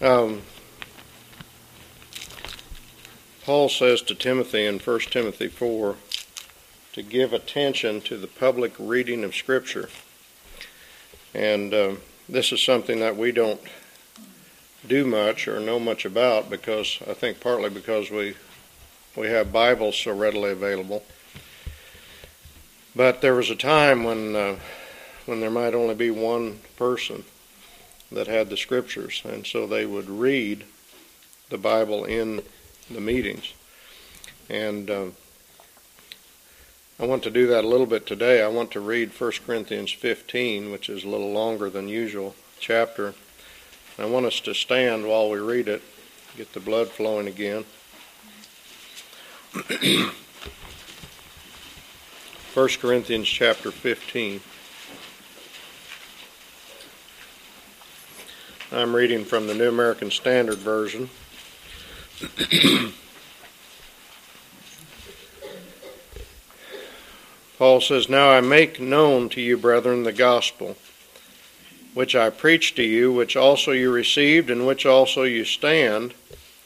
Paul says to Timothy in 1 Timothy 4 to give attention to the public reading of Scripture. And this is something that we don't do much or know much about, because I think partly because we have Bibles so readily available. But there was a time when there might only be one person that had the Scriptures, and so they would read the Bible in the meetings. And I want to do that a little bit today. I want to read 1 Corinthians 15, which is a little longer than usual chapter. I want us to stand while we read it, get the blood flowing again. 1 Corinthians chapter 15. I'm reading from the New American Standard Version. Paul says, "Now I make known to you, brethren, the gospel, which I preached to you, which also you received, in which also you stand,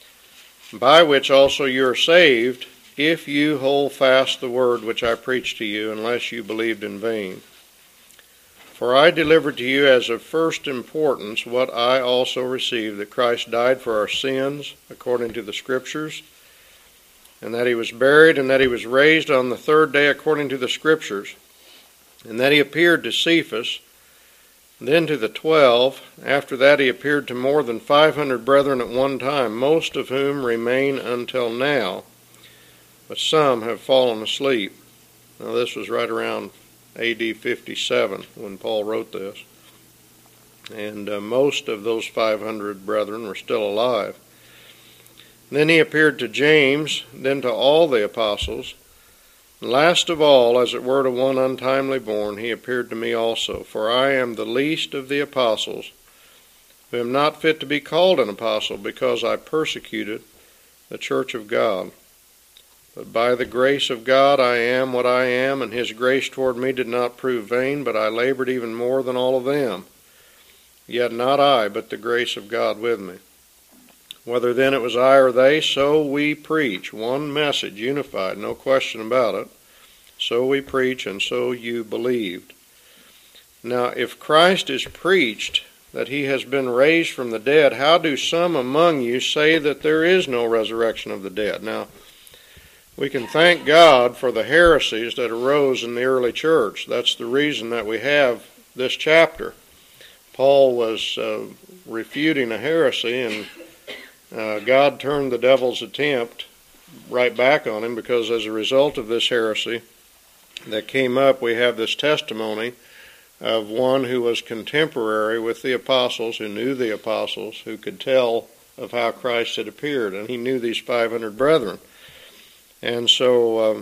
by which also you are saved, if you hold fast the word which I preached to you, unless you believed in vain. For I delivered to you as of first importance what I also received, that Christ died for our sins, according to the Scriptures, and that he was buried, and that he was raised on the third day according to the Scriptures, and that he appeared to Cephas, then to the 12. After that he appeared to more than 500 brethren at one time, most of whom remain until now, but some have fallen asleep." Now this was right around AD 57 when Paul wrote this. And most of those 500 brethren were still alive. Then he appeared to James, then to all the apostles. Last of all, as it were to one untimely born, he appeared to me also. For I am the least of the apostles, who am not fit to be called an apostle, because I persecuted the church of God. But by the grace of God I am what I am, and his grace toward me did not prove vain, but I labored even more than all of them. Yet not I, but the grace of God with me. Whether then it was I or they, so we preach. One message, unified, no question about it. So we preach, and so you believed. Now, if Christ is preached that he has been raised from the dead, how do some among you say that there is no resurrection of the dead? Now, we can thank God for the heresies that arose in the early church. That's the reason that we have this chapter. Paul was refuting a heresy, and God turned the devil's attempt right back on him, because as a result of this heresy that came up, we have this testimony of one who was contemporary with the apostles, who knew the apostles, who could tell of how Christ had appeared, and he knew these 500 brethren. And so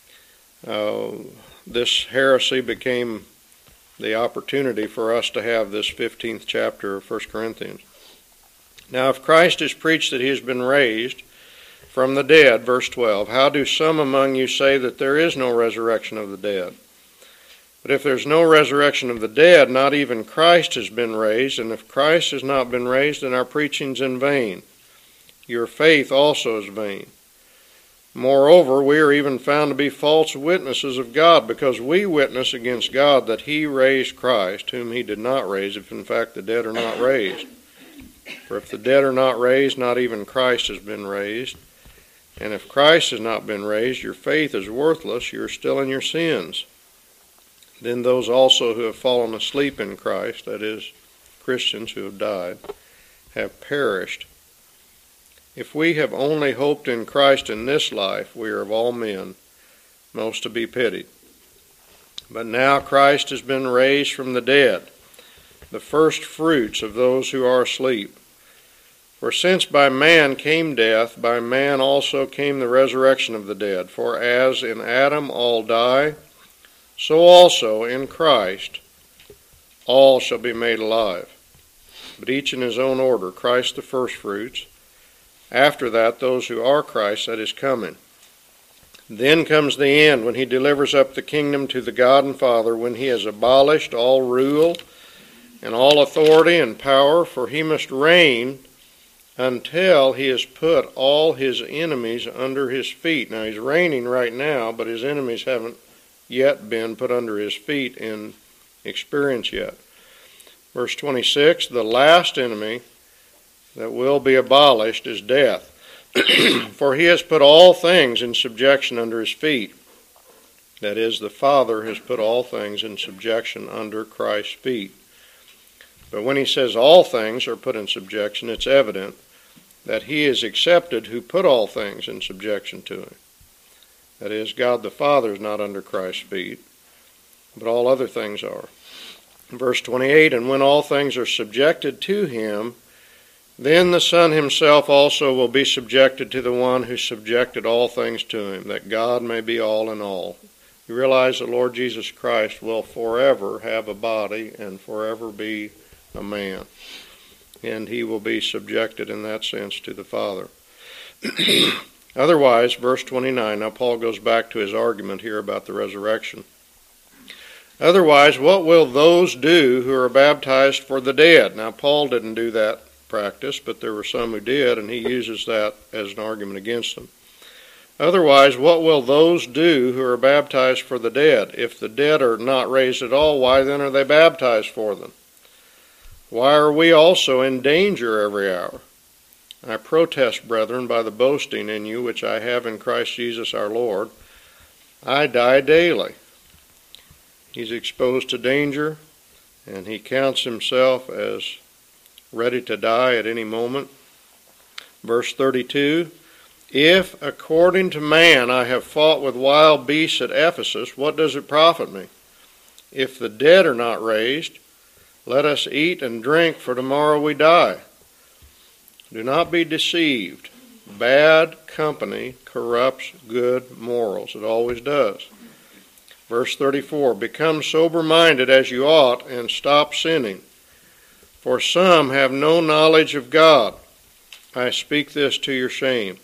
this heresy became the opportunity for us to have this 15th chapter of 1 Corinthians. Now, if Christ is preached that he has been raised from the dead, verse 12, how do some among you say that there is no resurrection of the dead? But if there's no resurrection of the dead, not even Christ has been raised, and if Christ has not been raised, then our preaching's in vain. Your faith also is vain. Moreover, we are even found to be false witnesses of God, because we witness against God that he raised Christ, whom he did not raise, if in fact the dead are not raised. For if the dead are not raised, not even Christ has been raised. And if Christ has not been raised, your faith is worthless, you are still in your sins. Then those also who have fallen asleep in Christ, that is, Christians who have died, have perished. If we have only hoped in Christ in this life, we are of all men most to be pitied. But now Christ has been raised from the dead, the first fruits of those who are asleep. For since by man came death, by man also came the resurrection of the dead. For as in Adam all die, so also in Christ all shall be made alive. But each in his own order, Christ the firstfruits, after that those who are Christ, that is coming. Then comes the end, when he delivers up the kingdom to the God and Father, when he has abolished all rule and all authority and power, for he must reign until he has put all his enemies under his feet. Now he's reigning right now, but his enemies haven't yet been put under his feet in experience yet. Verse 26, the last enemy that will be abolished is death. For he has put all things in subjection under his feet. That is, the Father has put all things in subjection under Christ's feet. But when he says all things are put in subjection, it's evident that he is accepted who put all things in subjection to him. That is, God the Father is not under Christ's feet, but all other things are. Verse 28, and when all things are subjected to him, then the Son himself also will be subjected to the one who subjected all things to him, that God may be all in all. You realize the Lord Jesus Christ will forever have a body and forever be a man. And he will be subjected in that sense to the Father. Otherwise, verse 29, now Paul goes back to his argument here about the resurrection. Otherwise, what will those do who are baptized for the dead? Now, Paul didn't do that practice, but there were some who did, and he uses that as an argument against them. Otherwise, what will those do who are baptized for the dead? If the dead are not raised at all, why then are they baptized for them? Why are we also in danger every hour? I protest, brethren, by the boasting in you which I have in Christ Jesus our Lord, I die daily. He's exposed to danger, and he counts himself as ready to die at any moment. Verse 32, if according to man I have fought with wild beasts at Ephesus, what does it profit me? If the dead are not raised, let us eat and drink, for tomorrow we die. Do not be deceived. Bad company corrupts good morals. It always does. Verse 34, become sober-minded as you ought, and stop sinning. For some have no knowledge of God. I speak this to your shame.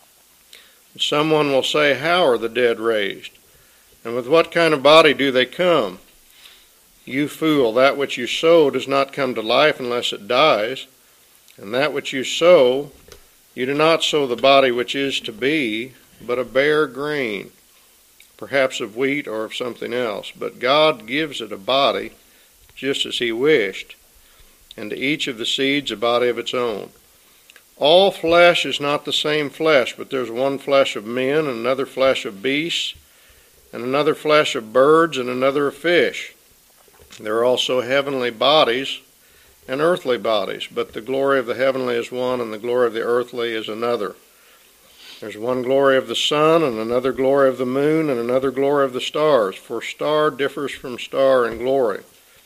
Someone will say, how are the dead raised? And with what kind of body do they come? You fool, that which you sow does not come to life unless it dies. And that which you sow, you do not sow the body which is to be, but a bare grain, perhaps of wheat or of something else. But God gives it a body, just as he wished, and to each of the seeds a body of its own. All flesh is not the same flesh, but there's one flesh of men, and another flesh of beasts, and another flesh of birds, and another of fish. There are also heavenly bodies and earthly bodies, but the glory of the heavenly is one, and the glory of the earthly is another. There's one glory of the sun, and another glory of the moon, and another glory of the stars, for star differs from star in glory.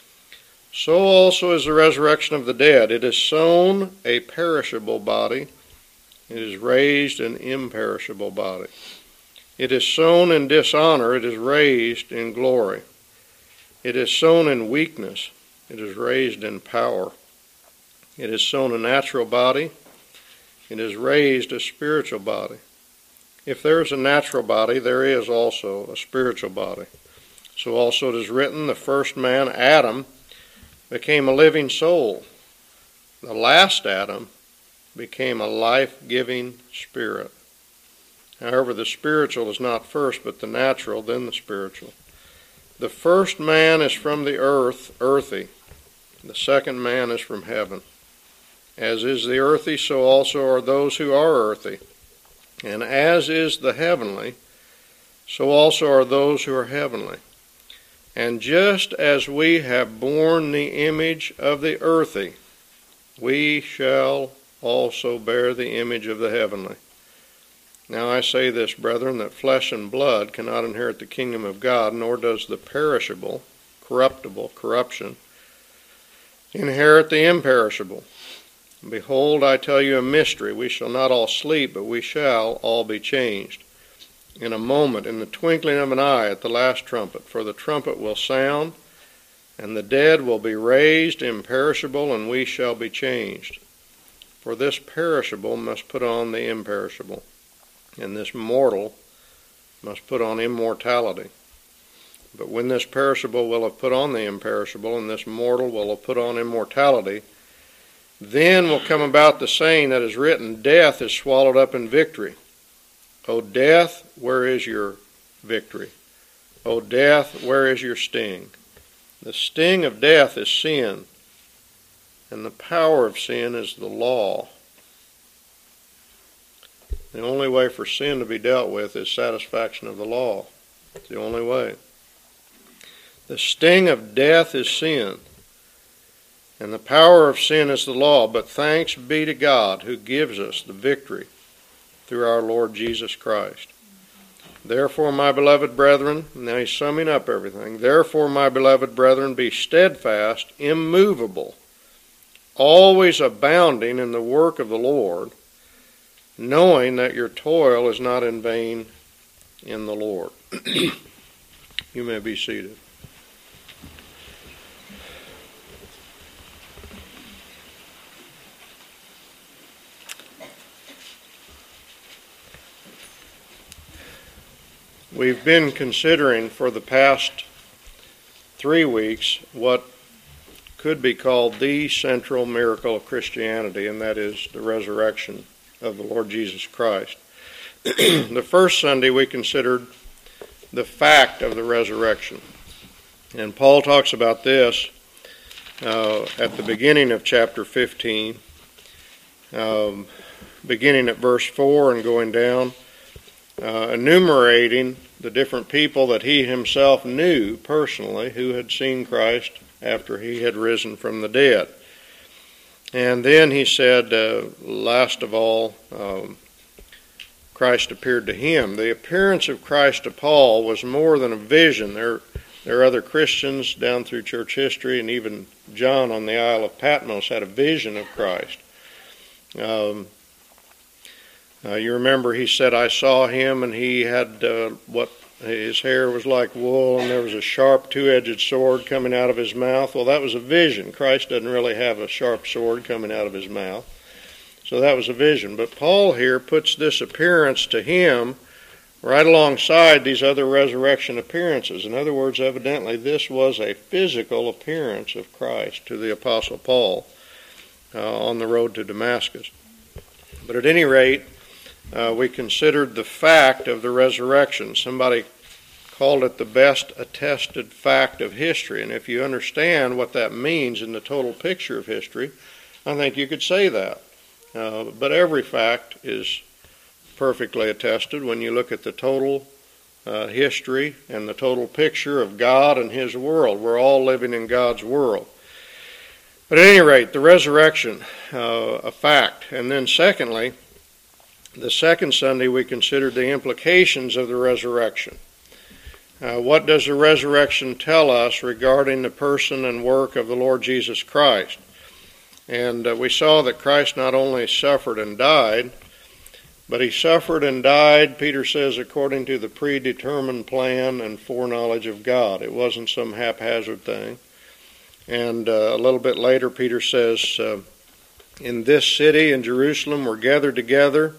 So also is the resurrection of the dead. It is sown a perishable body, it is raised an imperishable body. It is sown in dishonor, it is raised in glory. It is sown in weakness, it is raised in power. It is sown a natural body, it is raised a spiritual body. If there is a natural body, there is also a spiritual body. So also it is written, the first man, Adam, became a living soul. The last Adam became a life-giving spirit. However, the spiritual is not first, but the natural, then the spiritual. The first man is from the earth, earthy. The second man is from heaven. As is the earthy, so also are those who are earthy. And as is the heavenly, so also are those who are heavenly. And just as we have borne the image of the earthy, we shall also bear the image of the heavenly. Now I say this, brethren, that flesh and blood cannot inherit the kingdom of God, nor does the perishable, corruptible, corruption, inherit the imperishable. Behold, I tell you a mystery. We shall not all sleep, but we shall all be changed. In a moment, in the twinkling of an eye, at the last trumpet. For the trumpet will sound, and the dead will be raised imperishable, and we shall be changed. For this perishable must put on the imperishable, and this mortal must put on immortality. But when this perishable will have put on the imperishable, and this mortal will have put on immortality, Then will come about the saying that is written, death is swallowed up in victory. O death, where is your victory? O death, where is your sting? The sting of death is sin, and the power of sin is the law. The only way for sin to be dealt with is satisfaction of the law. It's the only way. The sting of death is sin, and the power of sin is the law. But thanks be to God who gives us the victory through our Lord Jesus Christ. Therefore, my beloved brethren, now he's summing up everything. Therefore, my beloved brethren, be steadfast, immovable, always abounding in the work of the Lord, knowing that your toil is not in vain in the Lord. You may be seated. We've been considering for the past 3 weeks what could be called the central miracle of Christianity, and that is the resurrection of the Lord Jesus Christ. The first Sunday we considered the fact of the resurrection. And Paul talks about this at the beginning of chapter 15, beginning at verse 4 and going down, enumerating the different people that he himself knew personally who had seen Christ after he had risen from the dead. And then he said, last of all, Christ appeared to him. The appearance of Christ to Paul was more than a vision. There are other Christians down through church history, and even John on the Isle of Patmos had a vision of Christ. You remember he said, I saw him, and he had his hair was like wool, and there was a sharp two-edged sword coming out of his mouth. Well, that was a vision. Christ doesn't really have a sharp sword coming out of his mouth. So that was a vision. But Paul here puts this appearance to him right alongside these other resurrection appearances. In other words, evidently this was a physical appearance of Christ to the Apostle Paul on the road to Damascus. But at any rate, we considered the fact of the resurrection. Somebody called it the best attested fact of history. And if you understand what that means in the total picture of history, I think you could say that. But every fact is perfectly attested when you look at the total history and the total picture of God and His world. We're all living in God's world. But at any rate, the resurrection, a fact. And then secondly, the second Sunday we considered the implications of the resurrection. What does the resurrection tell us regarding the person and work of the Lord Jesus Christ? And we saw that Christ not only suffered and died, but He suffered and died, Peter says, according to the predetermined plan and foreknowledge of God. It wasn't some haphazard thing. And a little bit later, Peter says, in this city, in Jerusalem, were gathered together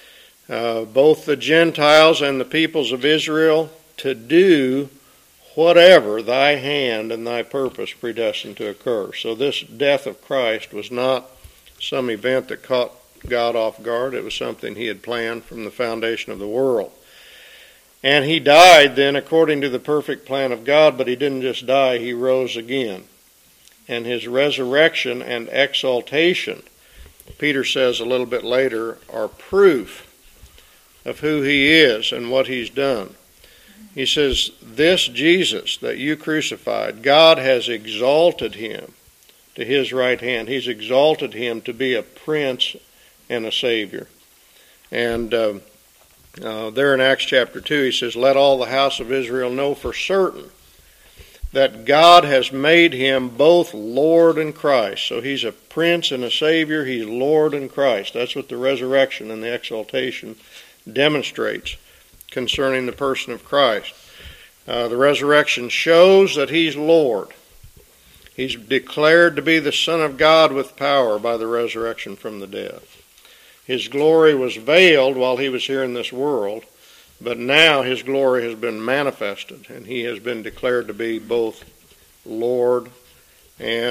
both the Gentiles and the peoples of Israel to do whatever thy hand and thy purpose predestined to occur. So this death of Christ was not some event that caught God off guard. It was something He had planned from the foundation of the world. And He died then according to the perfect plan of God, but He didn't just die, He rose again. And His resurrection and exaltation, Peter says a little bit later, are proof of who He is and what He's done. He says, this Jesus that you crucified, God has exalted Him to His right hand. He's exalted Him to be a prince and a Savior. And there in Acts chapter 2, He says, let all the house of Israel know for certain that God has made Him both Lord and Christ. So He's a prince and a Savior. He's Lord and Christ. That's what the resurrection and the exaltation demonstrates concerning the person of Christ. The resurrection shows that He's Lord. He's declared to be the Son of God with power by the resurrection from the dead. His glory was veiled while He was here in this world, but now His glory has been manifested, and He has been declared to be both Lord and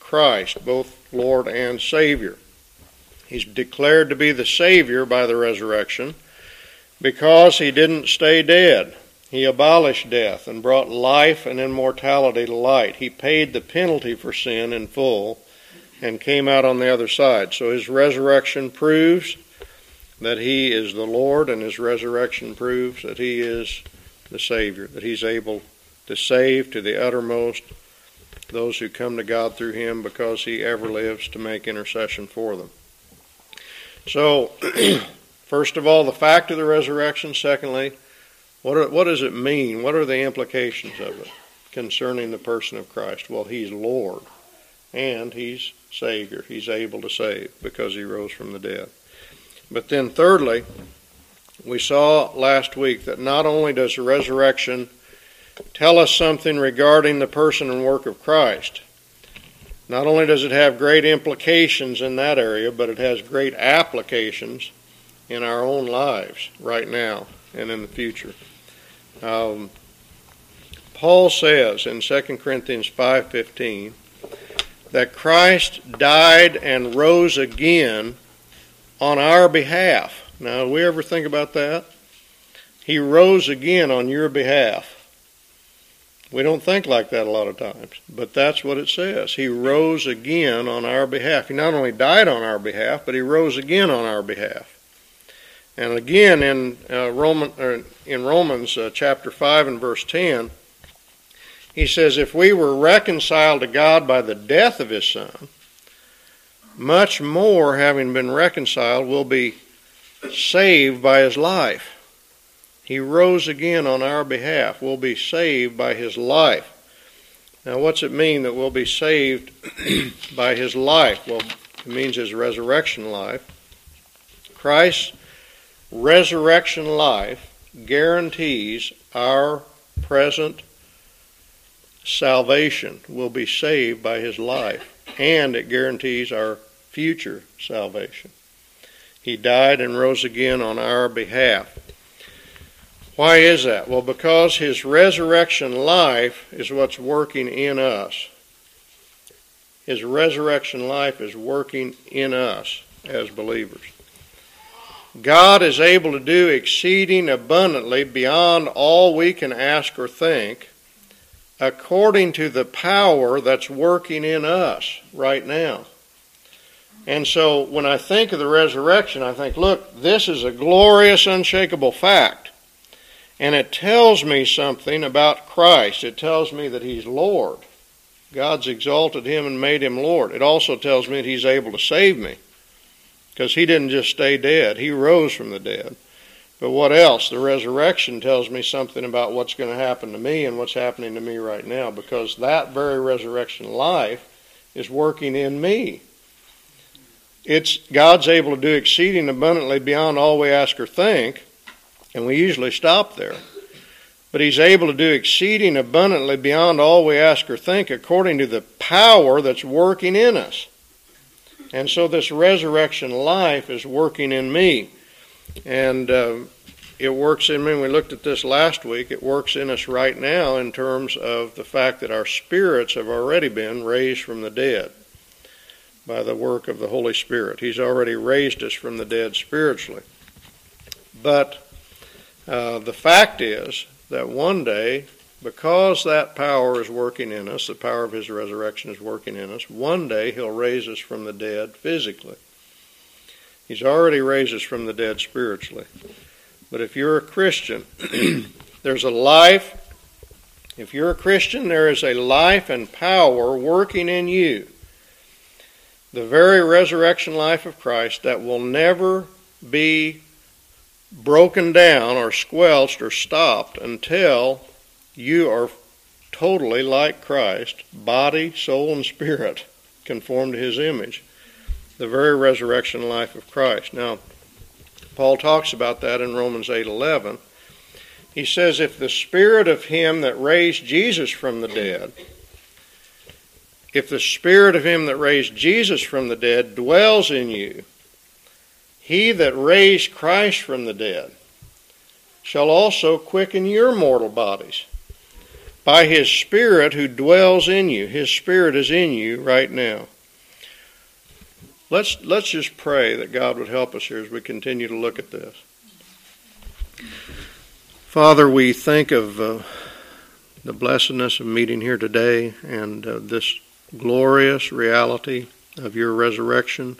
Christ, both Lord and Savior. He's declared to be the Savior by the resurrection because he didn't stay dead. He abolished death and brought life and immortality to light. He paid the penalty for sin in full and came out on the other side. So his resurrection proves that he is the Lord, and his resurrection proves that he is the Savior, that he's able to save to the uttermost those who come to God through him, because he ever lives to make intercession for them. So, first of all, the fact of the resurrection. Secondly, what does it mean? What are the implications of it concerning the person of Christ? Well, he's Lord, and he's Savior. He's able to save because he rose from the dead. But then thirdly, we saw last week that not only does the resurrection tell us something regarding the person and work of Christ, not only does it have great implications in that area, but it has great applications in our own lives right now and in the future. Paul says in 2 Corinthians 5:15 that Christ died and rose again on our behalf. Now, do we ever think about that? He rose again on your behalf. We don't think like that a lot of times, but that's what it says. He rose again on our behalf. He not only died on our behalf, but he rose again on our behalf. And again in Romans chapter 5 and verse 10, he says, if we were reconciled to God by the death of his Son, much more, having been reconciled, will be saved by his life. He rose again on our behalf. We'll be saved by his life. Now, what's it mean that we'll be saved by his life? Well, it means his resurrection life. Christ's resurrection life guarantees our present salvation. We'll be saved by his life, and it guarantees our future salvation. He died and rose again on our behalf. Why is that? Well, because his resurrection life is what's working in us. His resurrection life is working in us as believers. God is able to do exceeding abundantly beyond all we can ask or think, according to the power that's working in us right now. And so when I think of the resurrection, I think, look, this is a glorious, unshakable fact. And it tells me something about Christ. It tells me that he's Lord. God's exalted him and made him Lord. It also tells me that he's able to save me, because he didn't just stay dead. He rose from the dead. But what else? The resurrection tells me something about what's going to happen to me and what's happening to me right now, because that very resurrection life is working in me. God's able to do exceeding abundantly beyond all we ask or think, and we usually stop there. But he's able to do exceeding abundantly beyond all we ask or think, according to the power that's working in us. And so this resurrection life is working in me. And it works in me. We looked at this last week. It works in us right now in terms of the fact that our spirits have already been raised from the dead by the work of the Holy Spirit. He's already raised us from the dead spiritually. But the fact is that one day, because that power is working in us, the power of his resurrection is working in us, one day he'll raise us from the dead physically. He's already raised us from the dead spiritually. But if you're a Christian, there's a life. If you're a Christian, there is a life and power working in you. The very resurrection life of Christ that will never be broken down or squelched or stopped until you are totally like Christ, body, soul, and spirit, conformed to his image. The very resurrection life of Christ. Now, Paul talks about that in Romans 8:11. He says, if the spirit of him that raised Jesus from the dead, if the spirit of him that raised Jesus from the dead dwells in you, he that raised Christ from the dead shall also quicken your mortal bodies by His Spirit who dwells in you. His Spirit is in you right now. Let's just pray that God would help us here as we continue to look at this. Father, we think of the blessedness of meeting here today and this glorious reality of your resurrection.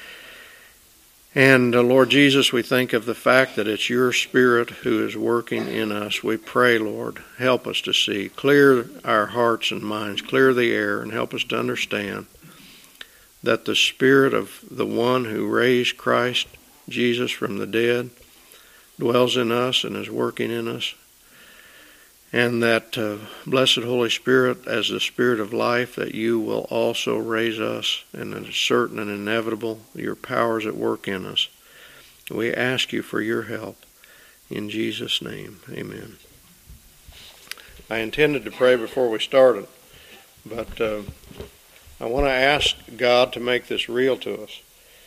And Lord Jesus, we think of the fact that it's your Spirit who is working in us. We pray, Lord, help us to see. Clear our hearts and minds, clear the air, and help us to understand that the Spirit of the one who raised Christ Jesus from the dead dwells in us and is working in us. And that blessed Holy Spirit, as the Spirit of life, that you will also raise us, and it is certain and inevitable, your power is at work in us. We ask you for your help. In Jesus' name, amen. I intended to pray before we started, but I want to ask God to make this real to us.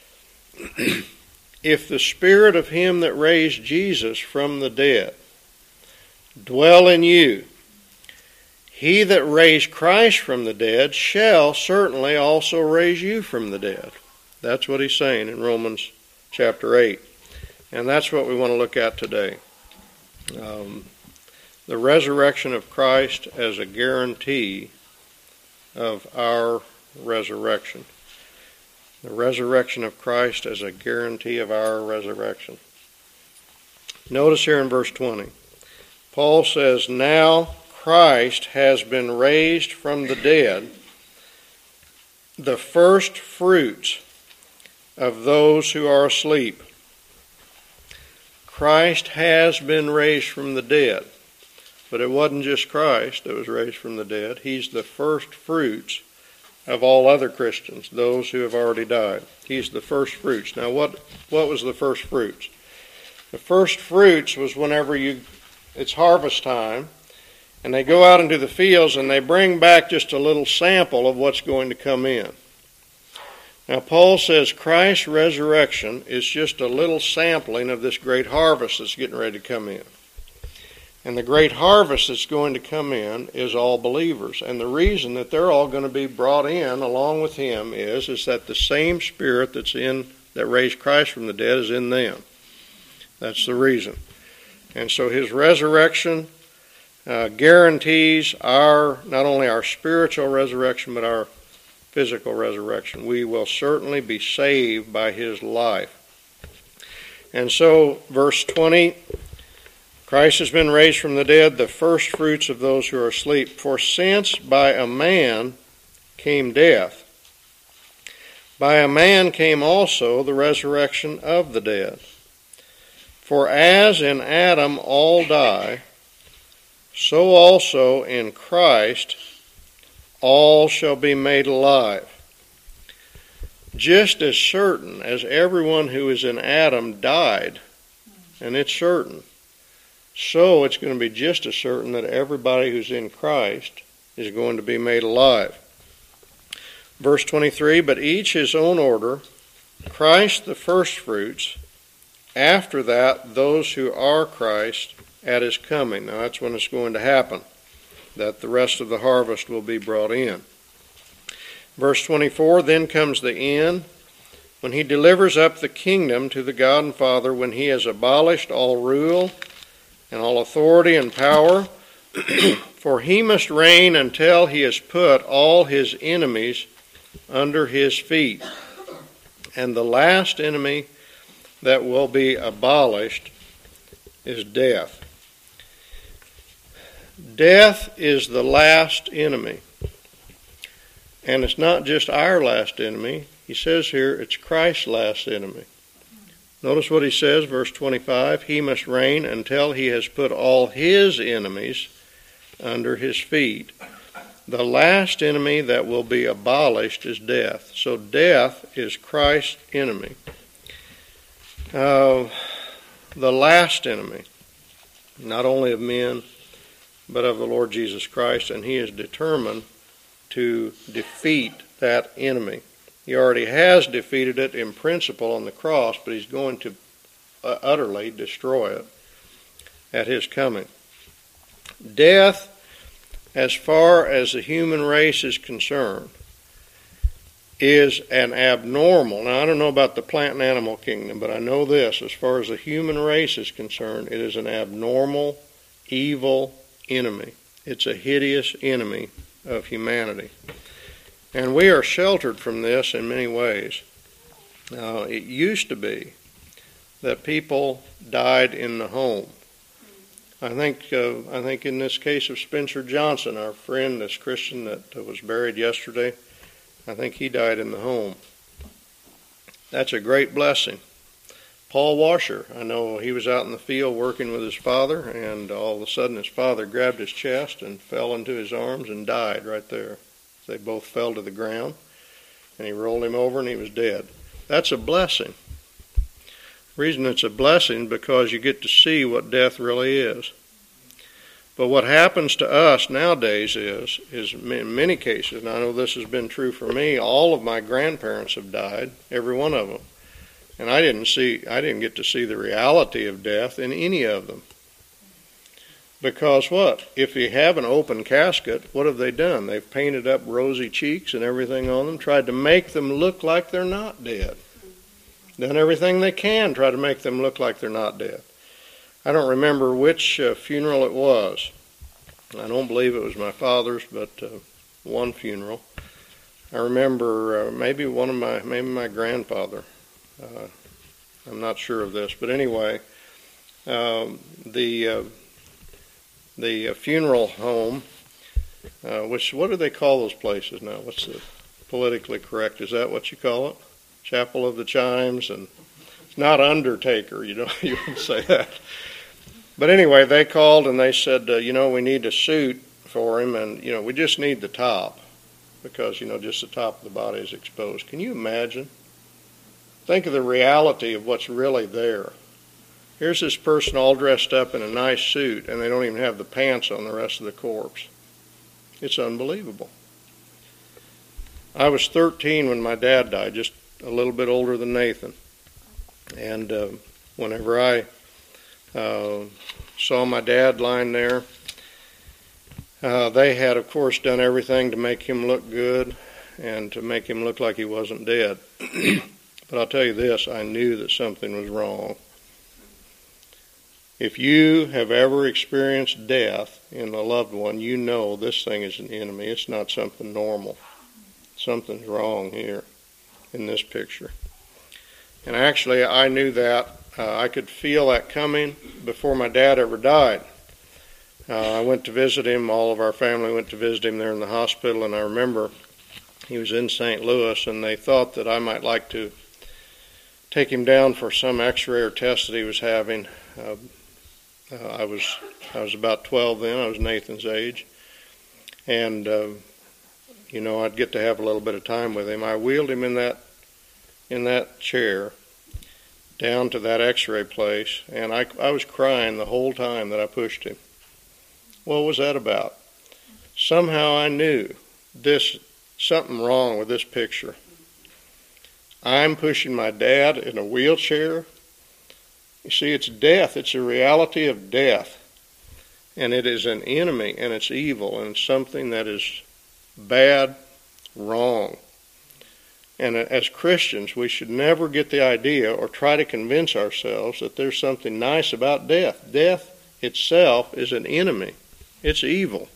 If the Spirit of Him that raised Jesus from the dead dwell in you, He that raised Christ from the dead shall certainly also raise you from the dead. That's what he's saying in Romans chapter 8. And that's what we want to look at today. The resurrection of Christ as a guarantee of our resurrection. The resurrection of Christ as a guarantee of our resurrection. Notice here in verse 20, Paul says, now Christ has been raised from the dead, the first fruits of those who are asleep. Christ has been raised from the dead. But it wasn't just Christ that was raised from the dead. He's the first fruits of all other Christians, those who have already died. He's the first fruits. Now what was the first fruits? The first fruits was whenever it's harvest time, and they go out into the fields and they bring back just a little sample of what's going to come in. Now Paul says Christ's resurrection is just a little sampling of this great harvest that's getting ready to come in. And the great harvest that's going to come in is all believers. And the reason that they're all going to be brought in along with him is that the same Spirit that raised Christ from the dead is in them. That's the reason. And so his resurrection guarantees not only our spiritual resurrection, but our physical resurrection. We will certainly be saved by his life. And so, verse 20, Christ has been raised from the dead, the first fruits of those who are asleep. For since by a man came death, by a man came also the resurrection of the dead. For as in Adam all die, so also in Christ all shall be made alive. Just as certain as everyone who is in Adam died, and it's certain, so it's going to be just as certain that everybody who's in Christ is going to be made alive. Verse 23, but each his own order, Christ the firstfruits, after that those who are Christ at his coming. Now that's when it's going to happen, that the rest of the harvest will be brought in. Verse 24, then comes the end, when he delivers up the kingdom to the God and Father, when he has abolished all rule and all authority and power, for he must reign until he has put all his enemies under his feet. And the last enemy that will be abolished is death. Death is the last enemy. And it's not just our last enemy. He says here it's Christ's last enemy. Notice what he says, verse 25, he must reign until he has put all his enemies under his feet. The last enemy that will be abolished is death. So death is Christ's enemy. The last enemy, not only of men, but of the Lord Jesus Christ, and he is determined to defeat that enemy. He already has defeated it in principle on the cross, but he's going to utterly destroy it at his coming. Death as far as the human race is concerned, is an abnormal. Now, I don't know about the plant and animal kingdom, but I know this. As far as the human race is concerned, it is an abnormal, evil enemy. It's a hideous enemy of humanity. And we are sheltered from this in many ways. It used to be that people died in the home. I think in this case of Spencer Johnson, our friend, this Christian that was buried yesterday, I think he died in the home. That's a great blessing. Paul Washer, I know he was out in the field working with his father, and all of a sudden his father grabbed his chest and fell into his arms and died right there. They both fell to the ground, and he rolled him over and he was dead. That's a blessing. The reason it's a blessing is because you get to see what death really is. But what happens to us nowadays is in many cases, and I know this has been true for me, all of my grandparents have died, every one of them. And I didn't get to see the reality of death in any of them. Because what? If you have an open casket, what have they done? They've painted up rosy cheeks and everything on them, tried to make them look like they're not dead. Done everything they can, try to make them look like they're not dead. I don't remember which funeral it was. I don't believe it was my father's, but one funeral. I remember maybe my grandfather. I'm not sure of this, but anyway, the funeral home, what do they call those places now? What's the politically correct? Is that what you call it? Chapel of the Chimes, and it's not undertaker. You wouldn't say that. But anyway, they called and they said, we need a suit for him, and we just need the top because just the top of the body is exposed. Can you imagine? Think of the reality of what's really there. Here's this person all dressed up in a nice suit, and they don't even have the pants on the rest of the corpse. It's unbelievable. I was 13 when my dad died, just a little bit older than Nathan. And whenever I saw my dad lying there, they had, of course, done everything to make him look good and to make him look like he wasn't dead. But I'll tell you this, I knew that something was wrong. If you have ever experienced death in a loved one, you know this thing is an enemy. It's not something normal. Something's wrong here in this picture. And actually, I knew that. I could feel that coming before my dad ever died. I went to visit him. All of our family went to visit him there in the hospital, and I remember he was in St. Louis, and they thought that I might like to take him down for some x-ray or test that he was having. I was about 12 then. I was Nathan's age. And, I'd get to have a little bit of time with him. I wheeled him in that chair down to that x-ray place, and I was crying the whole time that I pushed him. What was that about? Somehow I knew something wrong with this picture. I'm pushing my dad in a wheelchair. You see, it's death. It's a reality of death. And it is an enemy, and it's evil, and it's something that is bad, wrong. And as Christians, we should never get the idea or try to convince ourselves that there's something nice about death. Death itself is an enemy. It's evil.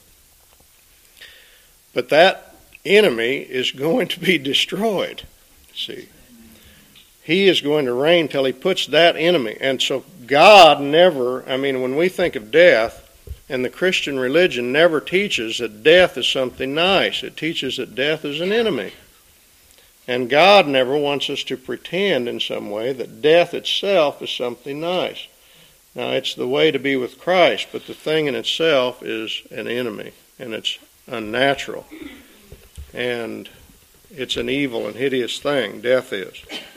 But that enemy is going to be destroyed. See, he is going to reign till he puts that enemy. And so God never, when we think of death, and the Christian religion never teaches that death is something nice. It teaches that death is an enemy. And God never wants us to pretend in some way that death itself is something nice. Now, it's the way to be with Christ, but the thing in itself is an enemy, and it's unnatural. And it's an evil and hideous thing, death is.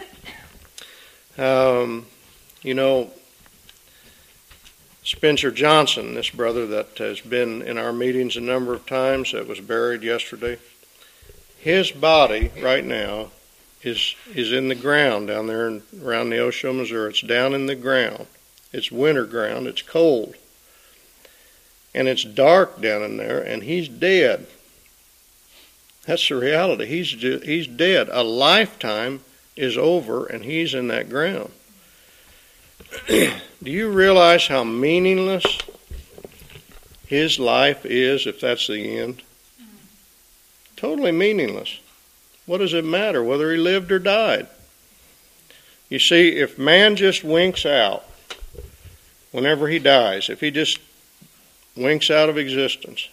Spencer Johnson, this brother that has been in our meetings a number of times, that was buried yesterday, his body right now is in the ground down there around Neosho, Missouri. It's down in the ground. It's winter ground. It's cold. and it's dark down in there, and he's dead. That's the reality. He's dead. A lifetime is over, and he's in that ground. Do you realize how meaningless his life is if that's the end? Totally meaningless. What does it matter whether he lived or died? You see, if man just winks out whenever he dies, if he just winks out of existence,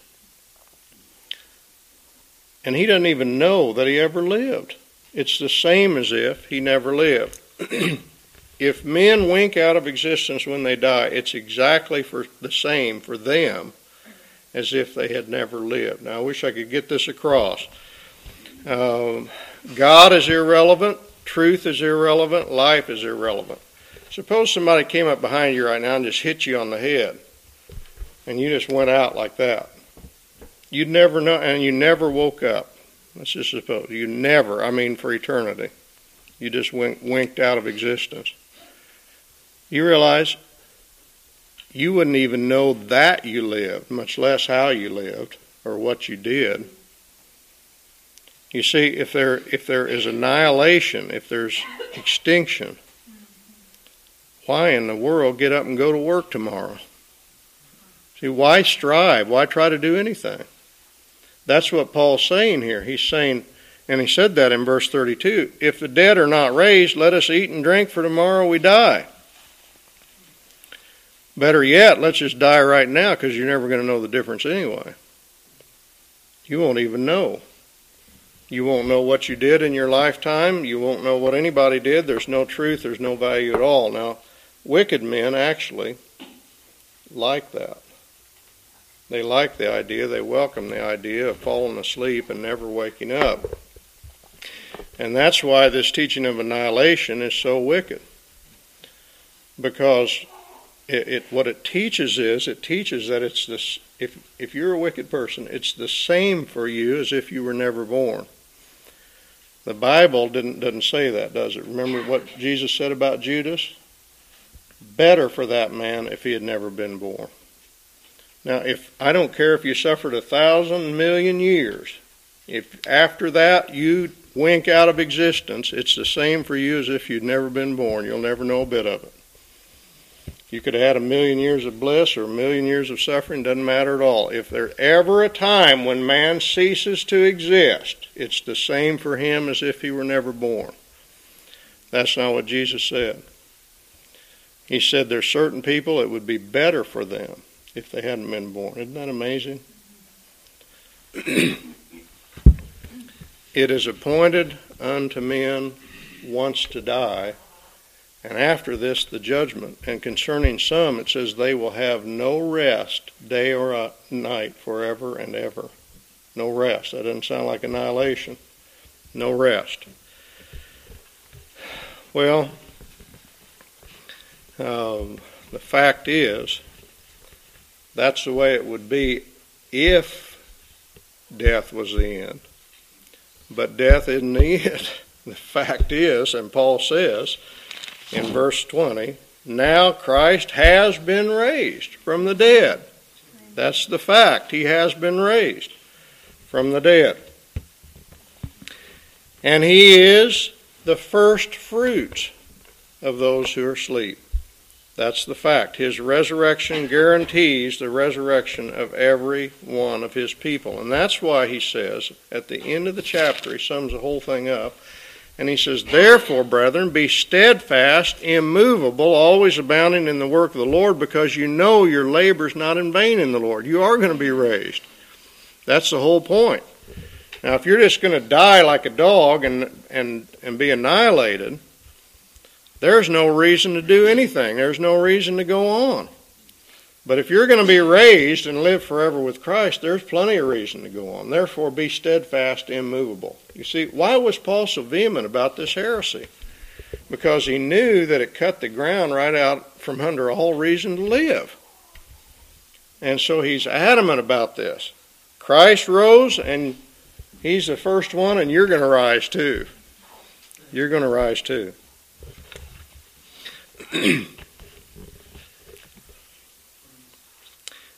and he doesn't even know that he ever lived, it's the same as if he never lived. If men wink out of existence when they die, it's exactly the same for them as if they had never lived. Now, I wish I could get this across. God is irrelevant, truth is irrelevant, life is irrelevant. Suppose somebody came up behind you right now and just hit you on the head, and you just went out like that. You'd never know, and you never woke up. Let's just suppose. You never, for eternity. You just winked out of existence. You realize you wouldn't even know that you lived, much less how you lived or what you did. You see, if there is annihilation, if there's extinction, why in the world get up and go to work tomorrow? See, why strive? Why try to do anything? That's what Paul's saying here. He's saying, and he said that in verse 32, if the dead are not raised, let us eat and drink, for tomorrow we die. Better yet, let's just die right now, because you're never going to know the difference anyway. You won't even know. You won't know what you did in your lifetime. You won't know what anybody did. There's no truth. There's no value at all. Now, wicked men actually like that. They like the idea. They welcome the idea of falling asleep and never waking up. And that's why this teaching of annihilation is so wicked. Because what it teaches that it's this. If you're a wicked person, it's the same for you as if you were never born. The Bible doesn't say that, does it? Remember what Jesus said about Judas? Better for that man if he had never been born. Now, I don't care if you suffered 1,000 million years. If after that you wink out of existence, it's the same for you as if you'd never been born. You'll never know a bit of it. You could have had 1,000,000 years of bliss or 1,000,000 years of suffering, doesn't matter at all. If there's ever a time when man ceases to exist, it's the same for him as if he were never born. That's not what Jesus said. He said there's certain people it would be better for them if they hadn't been born. Isn't that amazing? It is appointed unto men once to die, and after this the judgment. And concerning some it says they will have no rest, day or night, forever and ever. No rest. That doesn't sound like annihilation. No rest. Well, the fact is, that's the way it would be if death was the end. But death isn't the end. The fact is, and Paul says in verse 20, now Christ has been raised from the dead. That's the fact. He has been raised from the dead. And he is the first fruits of those who are asleep. That's the fact. His resurrection guarantees the resurrection of every one of his people. And that's why he says, at the end of the chapter, he sums the whole thing up, and he says, therefore, brethren, be steadfast, immovable, always abounding in the work of the Lord, because you know your labor is not in vain in the Lord. You are going to be raised. That's the whole point. Now, if you're just going to die like a dog and be annihilated, there's no reason to do anything. There's no reason to go on. But if you're going to be raised and live forever with Christ, there's plenty of reason to go on. Therefore, be steadfast, immovable. You see, why was Paul so vehement about this heresy? Because he knew that it cut the ground right out from under all reason to live. And so he's adamant about this. Christ rose, and he's the first one, and you're going to rise too. You're going to rise too.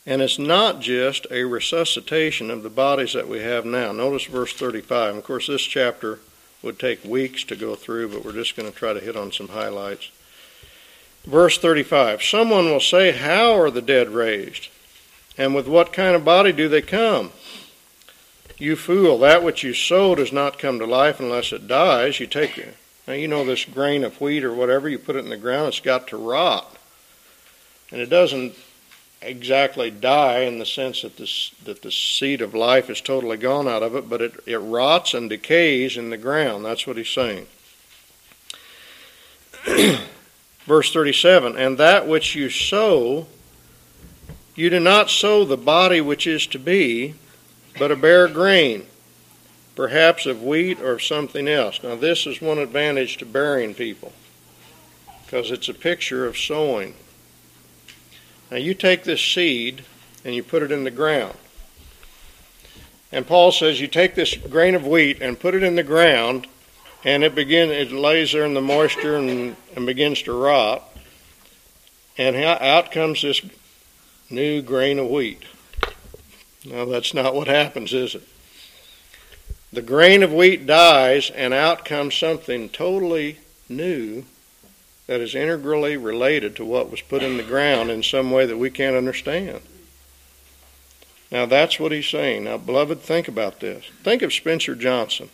And it's not just a resuscitation of the bodies that we have now. Notice verse 35. And of course, this chapter would take weeks to go through, but we're just going to try to hit on some highlights. Verse 35. Someone will say, how are the dead raised? And with what kind of body do they come? You fool, that which you sow does not come to life unless it dies. You take it. Now, you know this grain of wheat or whatever, you put it in the ground, it's got to rot. And it doesn't exactly die in the sense that the seed of life is totally gone out of it, but it rots and decays in the ground. That's what he's saying. Verse 37, and that which you sow, you do not sow the body which is to be, but a bare grain, perhaps of wheat or something else. Now this is one advantage to burying people, because it's a picture of sowing. Now you take this seed and you put it in the ground. And Paul says you take this grain of wheat and put it in the ground, and it lays there in the moisture and begins to rot. And out comes this new grain of wheat. Now that's not what happens, is it? The grain of wheat dies, and out comes something totally new that is integrally related to what was put in the ground in some way that we can't understand. Now that's what he's saying. Now, beloved, think about this. Think of Spencer Johnson.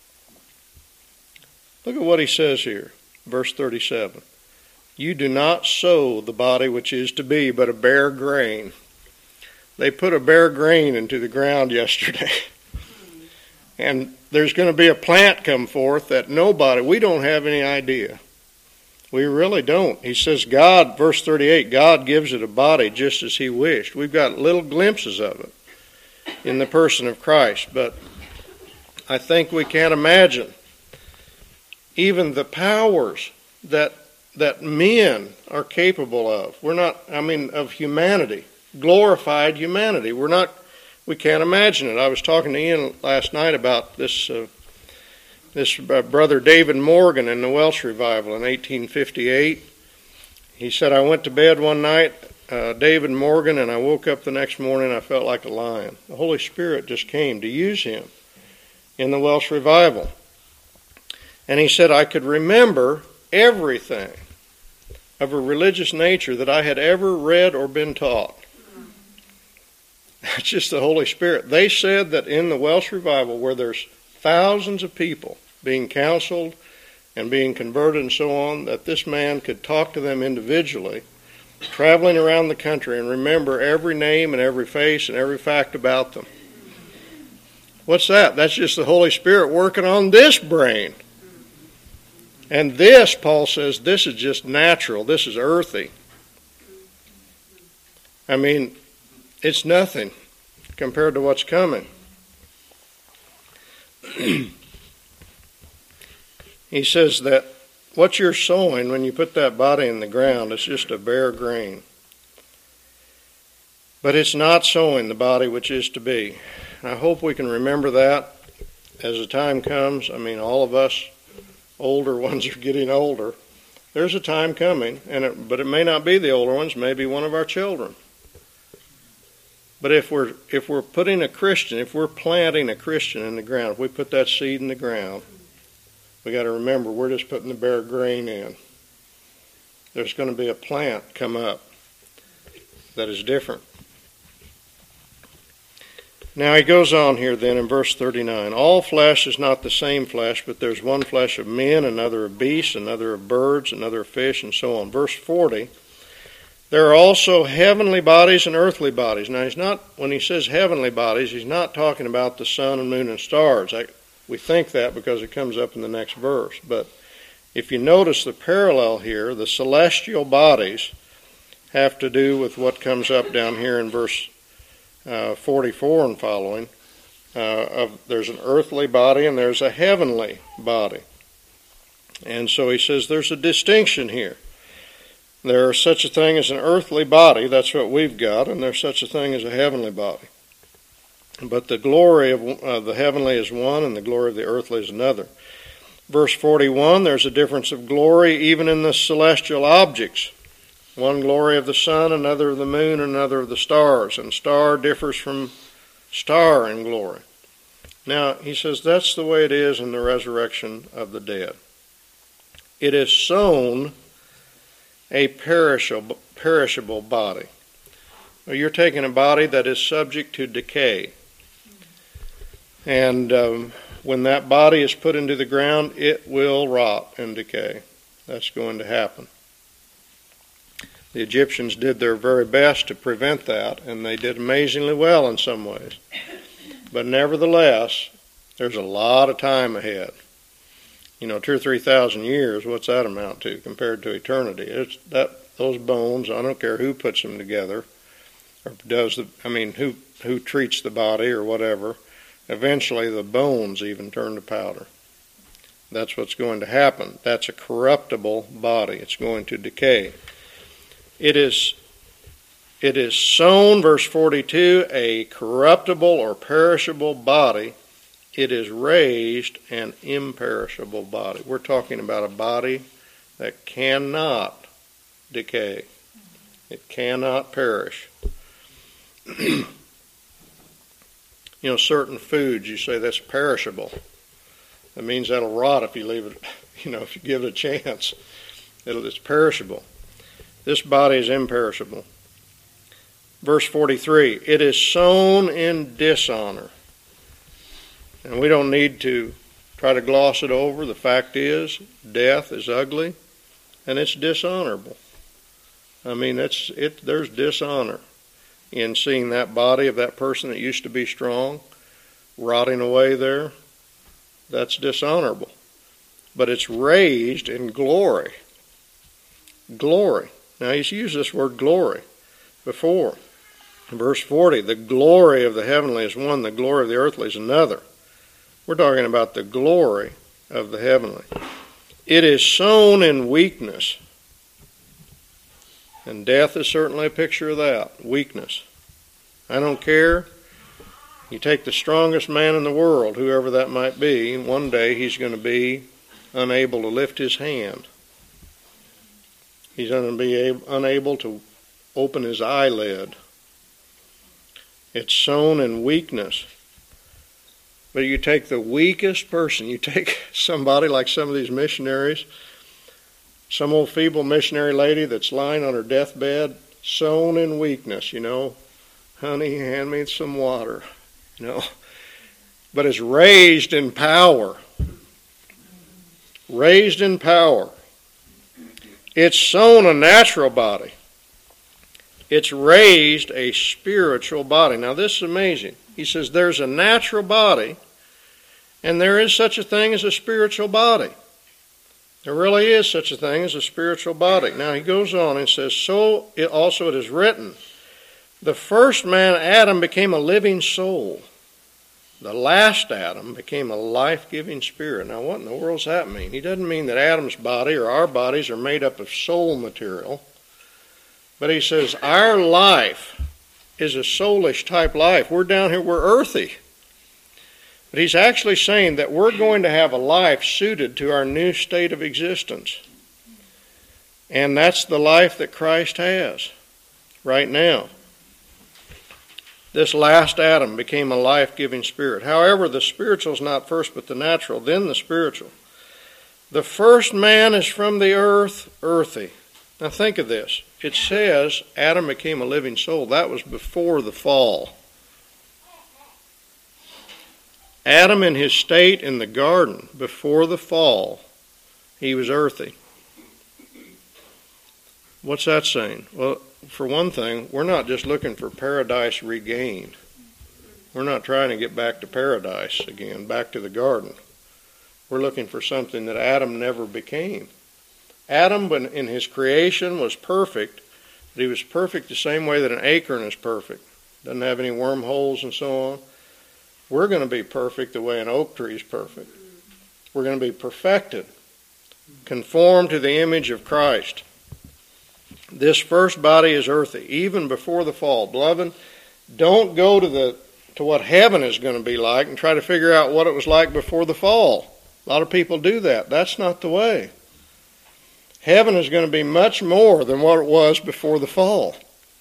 Look at what he says here, verse 37. You do not sow the body which is to be, but a bare grain. They put a bare grain into the ground yesterday. And there's going to be a plant come forth that we don't have any idea. We really don't. He says God, verse 38, God gives it a body just as he wished. We've got little glimpses of it in the person of Christ. But I think we can't imagine even the powers that men are capable of. Of humanity. Glorified humanity. We can't imagine it. I was talking to Ian last night about this brother David Morgan in the Welsh revival in 1858. He said, I went to bed one night, David Morgan, and I woke up the next morning and I felt like a lion. The Holy Spirit just came to use him in the Welsh revival. And he said, I could remember everything of a religious nature that I had ever read or been taught. That's just the Holy Spirit. They said that in the Welsh revival, where there's thousands of people being counseled and being converted and so on, that this man could talk to them individually, traveling around the country, and remember every name and every face and every fact about them. What's that? That's just the Holy Spirit working on this brain. And this, Paul says, this is just natural. This is earthy. It's nothing compared to what's coming. He says that what you're sowing when you put that body in the ground is just a bare grain. But it's not sowing the body which is to be. I hope we can remember that as the time comes. All of us older ones are getting older. There's a time coming, but it may not be the older ones, maybe one of our children. But if we're putting a Christian, if we're planting a Christian in the ground, if we put that seed in the ground, we got to remember we're just putting the bare grain in. There's going to be a plant come up that is different. Now he goes on here then in verse 39. All flesh is not the same flesh, but there's one flesh of men, another of beasts, another of birds, another of fish, and so on. Verse 40. There are also heavenly bodies and earthly bodies. Now, when he says heavenly bodies, he's not talking about the sun and moon and stars. We think that because it comes up in the next verse. But if you notice the parallel here, the celestial bodies have to do with what comes up down here in verse 44 and following. There's an earthly body and there's a heavenly body. And so he says there's a distinction here. There's such a thing as an earthly body, that's what we've got, and there's such a thing as a heavenly body. But the glory of the heavenly is one, and the glory of the earthly is another. Verse 41, there's a difference of glory even in the celestial objects. One glory of the sun, another of the moon, another of the stars. And star differs from star in glory. Now, he says that's the way it is in the resurrection of the dead. It is sown a perishable body. Well, you're taking a body that is subject to decay. And when that body is put into the ground, it will rot and decay. That's going to happen. The Egyptians did their very best to prevent that, and they did amazingly well in some ways. But nevertheless, there's a lot of time ahead. 2,000 or 3,000 years, what's that amount to compared to eternity? It's that those bones, I don't care who puts them together, or who treats the body or whatever, eventually the bones even turn to powder. That's what's going to happen. That's a corruptible body. It's going to decay. It is sown, verse 42, a corruptible or perishable body. It is raised an imperishable body. We're talking about a body that cannot decay. It cannot perish. Certain foods, you say that's perishable. That means that'll rot if you leave it, if you give it a chance. It's perishable. This body is imperishable. Verse 43, it is sown in dishonor. And we don't need to try to gloss it over. The fact is, death is ugly, and it's dishonorable. There's dishonor in seeing that body of that person that used to be strong rotting away there. That's dishonorable. But it's raised in glory. Glory. Now, he's used this word glory before. In verse 40, the glory of the heavenly is one, the glory of the earthly is another. We're talking about the glory of the heavenly. It is sown in weakness. And death is certainly a picture of that, weakness. I don't care. You take the strongest man in the world, whoever that might be, one day he's going to be unable to lift his hand. He's going to be unable to open his eyelid. It's sown in weakness. But you take the weakest person, you take somebody like some of these missionaries, some old feeble missionary lady that's lying on her deathbed, sown in weakness, honey, hand me some water, But it's raised in power. Raised in power. It's sown a natural body. It's raised a spiritual body. Now this is amazing. He says there's a natural body, and there is such a thing as a spiritual body. There really is such a thing as a spiritual body. Now he goes on and says, so it is written, the first man, Adam, became a living soul. The last Adam became a life-giving spirit. Now what in the world does that mean? He doesn't mean that Adam's body or our bodies are made up of soul material. But he says our life is a soulish type life. We're down here, we're earthy. But he's actually saying that we're going to have a life suited to our new state of existence. And that's the life that Christ has right now. This last Adam became a life-giving spirit. However, the spiritual is not first but the natural, then the spiritual. The first man is from the earth, earthy. Now think of this. It says Adam became a living soul. That was before the fall. Adam in his state in the garden before the fall, he was earthy. What's that saying? Well, for one thing, we're not just looking for paradise regained. We're not trying to get back to paradise again, back to the garden. We're looking for something that Adam never became. Adam, in his creation, was perfect, but he was perfect the same way that an acorn is perfect. Doesn't have any wormholes and so on. We're going to be perfect the way an oak tree is perfect. We're going to be perfected, conformed to the image of Christ. This first body is earthy, even before the fall. Beloved, don't go to what heaven is going to be like and try to figure out what it was like before the fall. A lot of people do that. That's not the way. Heaven is going to be much more than what it was before the fall.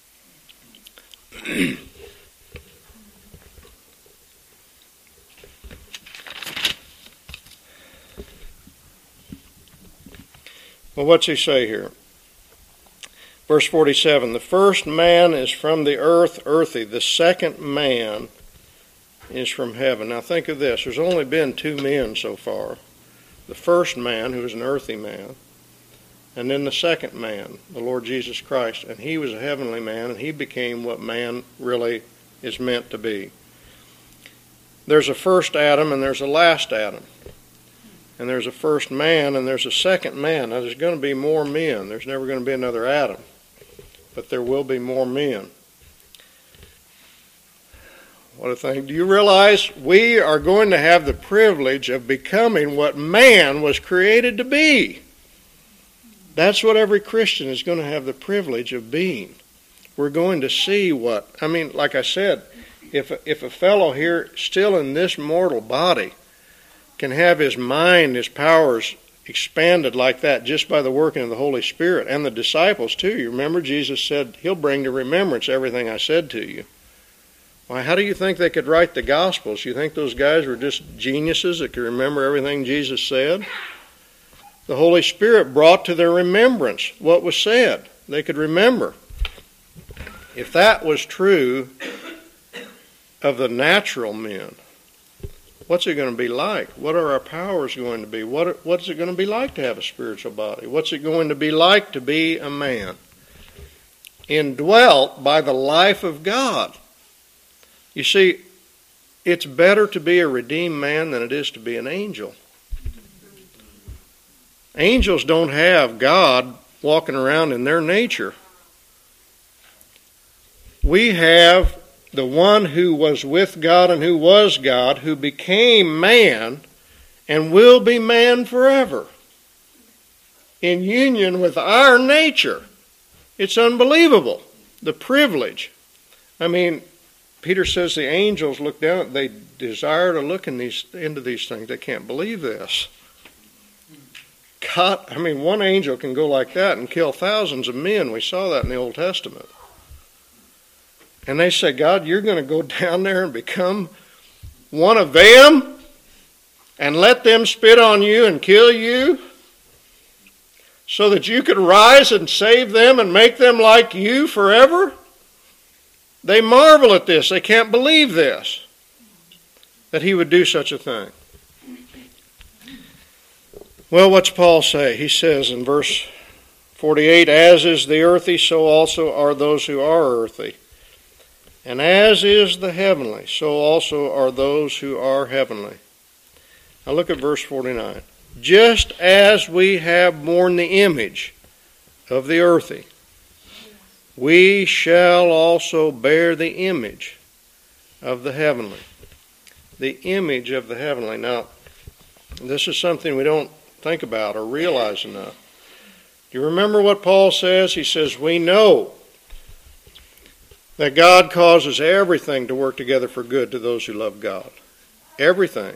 Well, what's he say here? Verse 47, the first man is from the earth, earthy. The second man is from heaven. Now think of this. There's only been two men so far. The first man, who was an earthy man, and then the second man, the Lord Jesus Christ. And he was a heavenly man, and he became what man really is meant to be. There's a first Adam, and there's a last Adam. And there's a first man, and there's a second man. Now, there's going to be more men. There's never going to be another Adam. But there will be more men. What a thing. Do you realize we are going to have the privilege of becoming what man was created to be? That's what every Christian is going to have the privilege of being. We're going to see what, like I said, if a fellow here still in this mortal body can have his mind, his powers expanded like that just by the working of the Holy Spirit, and the disciples too. You remember Jesus said, he'll bring to remembrance everything I said to you. Why, how do you think they could write the Gospels? You think those guys were just geniuses that could remember everything Jesus said? The Holy Spirit brought to their remembrance what was said. They could remember. If that was true of the natural men, what's it going to be like? What are our powers going to be? What's it going to be like to have a spiritual body? What's it going to be like to be a man? Indwelt by the life of God. You see, it's better to be a redeemed man than it is to be an angel. Angels don't have God walking around in their nature. We have the one who was with God and who was God, who became man and will be man forever, in union with our nature. It's unbelievable, the privilege. Peter says the angels look down, they desire to look into these things. They can't believe this. God, one angel can go like that and kill thousands of men. We saw that in the Old Testament. And they say, God, you're going to go down there and become one of them and let them spit on you and kill you so that you could rise and save them and make them like you forever? They marvel at this. They can't believe this, that he would do such a thing. Well, what's Paul say? He says in verse 48, as is the earthy, so also are those who are earthy. And as is the heavenly, so also are those who are heavenly. Now look at verse 49. Just as we have borne the image of the earthy, we shall also bear the image of the heavenly. The image of the heavenly. Now, this is something we don't think about or realize enough. Do you remember what Paul says? He says, we know that God causes everything to work together for good to those who love God. Everything.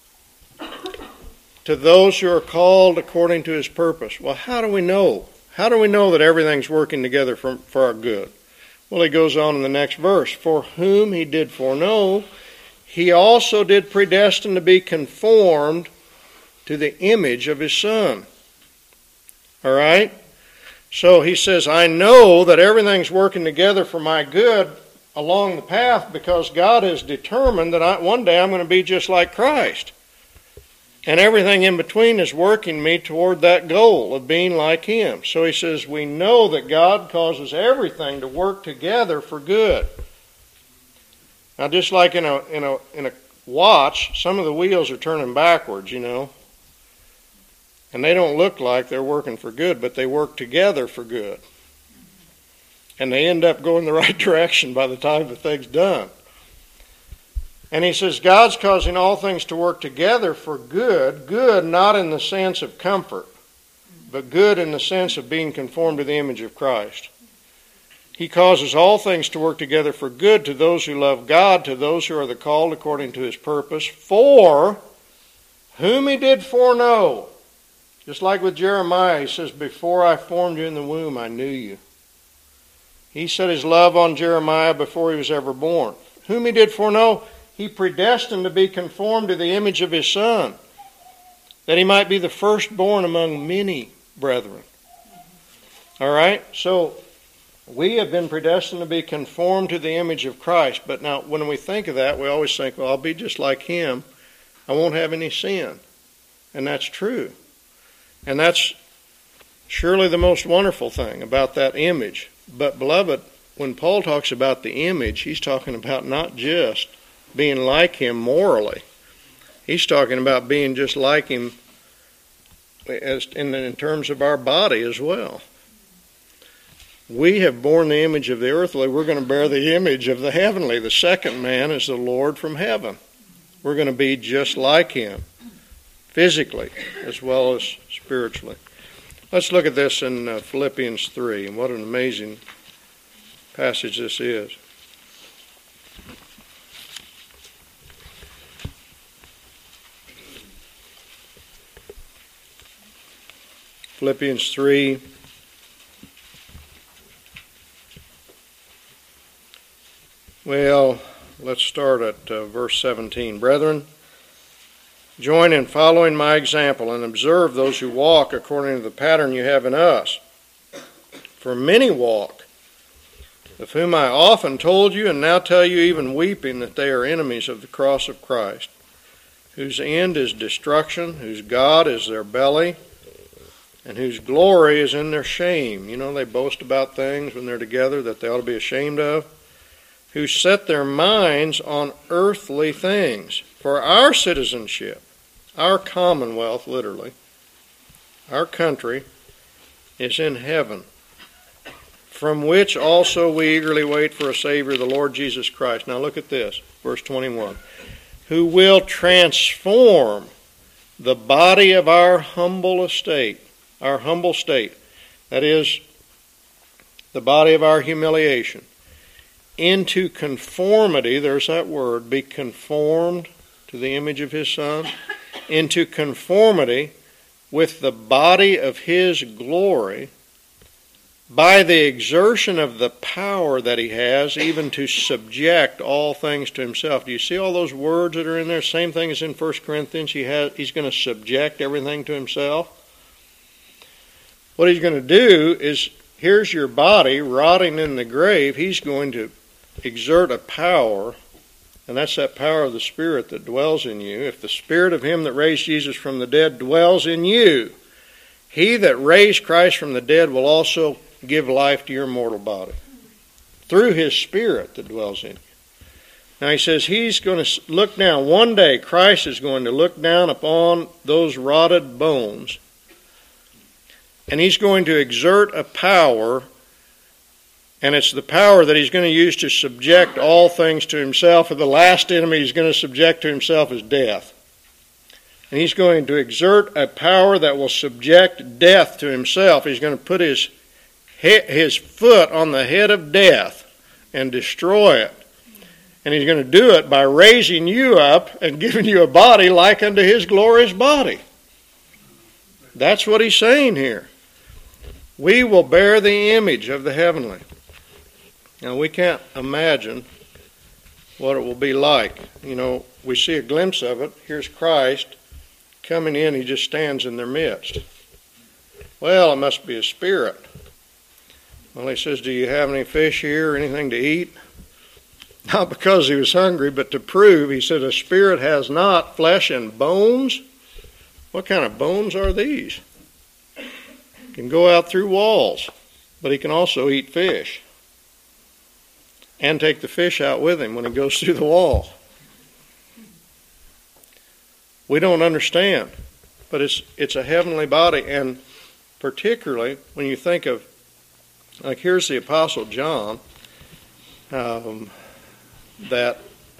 To those who are called according to his purpose. Well, how do we know? How do we know that everything's working together for our good? Well, he goes on in the next verse. For whom he did foreknow, he also did predestine to be conformed to the image of his Son. All right? So he says, I know that everything's working together for my good along the path because God has determined that one day I'm going to be just like Christ. And everything in between is working me toward that goal of being like him. So he says, we know that God causes everything to work together for good. Now, just like in a watch, some of the wheels are turning backwards, And they don't look like they're working for good, but they work together for good. And they end up going the right direction by the time the thing's done. And he says, God's causing all things to work together for good. Good not in the sense of comfort, but good in the sense of being conformed to the image of Christ. He causes all things to work together for good to those who love God, to those who are the called according to his purpose, for whom he did foreknow. Just like with Jeremiah, he says, before I formed you in the womb, I knew you. He set his love on Jeremiah before he was ever born. Whom he did foreknow, he predestined to be conformed to the image of his Son, that he might be the firstborn among many brethren. All right? So, we have been predestined to be conformed to the image of Christ. But now, when we think of that, we always think, well, I'll be just like him. I won't have any sin. And that's true. And that's surely the most wonderful thing about that image. But, beloved, when Paul talks about the image, he's talking about not just being like him morally. He's talking about being just like him as in terms of our body as well. We have borne the image of the earthly. We're going to bear the image of the heavenly. The second man is the Lord from heaven. We're going to be just like him, physically as well as spiritually. Let's look at this in Philippians 3, and what an amazing passage this is. Philippians 3. Well, let's start at verse 17. Brethren, join in following my example and observe those who walk according to the pattern you have in us. For many walk, of whom I often told you and now tell you even weeping that they are enemies of the cross of Christ, whose end is destruction, whose God is their belly, and whose glory is in their shame. You know, they boast about things when they're together that they ought to be ashamed of. Who set their minds on earthly things. For our citizenship, our commonwealth, literally, our country, is in heaven, from which also we eagerly wait for a Savior, the Lord Jesus Christ. Now look at this, verse 21. Who will transform the body of our humble state, that is, the body of our humiliation, into conformity, there's that word, be conformed to the image of his Son, into conformity with the body of his glory, by the exertion of the power that he has, even to subject all things to himself. Do you see all those words that are in there? Same thing as in 1 Corinthians. He's going to subject everything to himself. What he's going to do is, here's your body rotting in the grave. He's going to exert a power, and that's that power of the Spirit that dwells in you. If the Spirit of him that raised Jesus from the dead dwells in you, he that raised Christ from the dead will also give life to your mortal body through his Spirit that dwells in you. Now he says he's going to look down. One day Christ is going to look down upon those rotted bones, and he's going to exert a power. And it's the power that he's going to use to subject all things to himself. And the last enemy he's going to subject to himself is death. And he's going to exert a power that will subject death to himself. He's going to put his foot on the head of death and destroy it. And he's going to do it by raising you up and giving you a body like unto his glorious body. That's what he's saying here. We will bear the image of the heavenly. Now, we can't imagine what it will be like. You know, we see a glimpse of it. Here's Christ coming in. He just stands in their midst. Well, it must be a spirit. Well, he says, do you have any fish here or anything to eat? Not because he was hungry, but to prove. He said, a spirit has not flesh and bones. What kind of bones are these? He can go out through walls, but he can also eat fish. And take the fish out with him when he goes through the wall. We don't understand, but it's a heavenly body, and particularly when you think of, like here's the Apostle John, that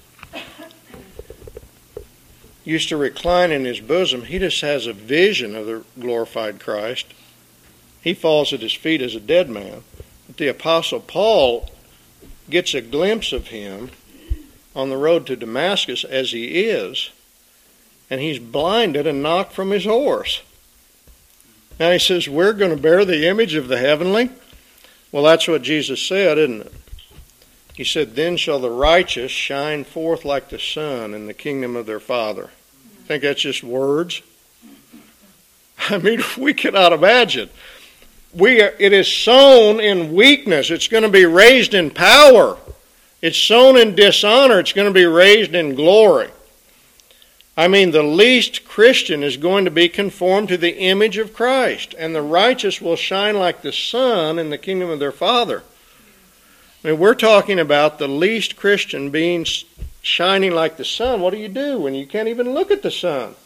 used to recline in his bosom. He just has a vision of the glorified Christ. He falls at his feet as a dead man. But the Apostle Paul gets a glimpse of him on the road to Damascus as he is, and he's blinded and knocked from his horse. Now he says, we're going to bear the image of the heavenly. Well, that's what Jesus said, isn't it? He said, then shall the righteous shine forth like the sun in the kingdom of their Father. Think that's just words? I mean, we cannot imagine. It is sown in weakness. It's going to be raised in power. It's sown in dishonor. It's going to be raised in glory. I mean, the least Christian is going to be conformed to the image of Christ, and the righteous will shine like the sun in the kingdom of their Father. I mean, we're talking about the least Christian being shining like the sun. What do you do when you can't even look at the sun?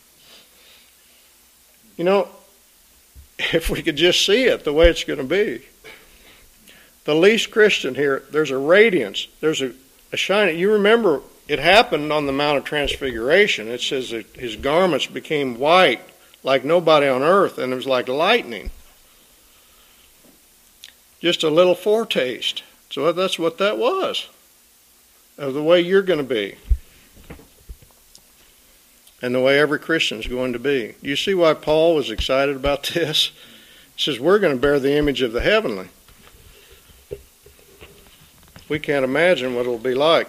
You know, if we could just see it the way it's going to be. The least Christian here, there's a radiance, there's a shining. You remember, it happened on the Mount of Transfiguration. It says that his garments became white like nobody on earth, and it was like lightning. Just a little foretaste. So that's what that was, of the way you're going to be, and the way every Christian is going to be. Do you see why Paul was excited about this? He says, we're going to bear the image of the heavenly. We can't imagine what it'll be like.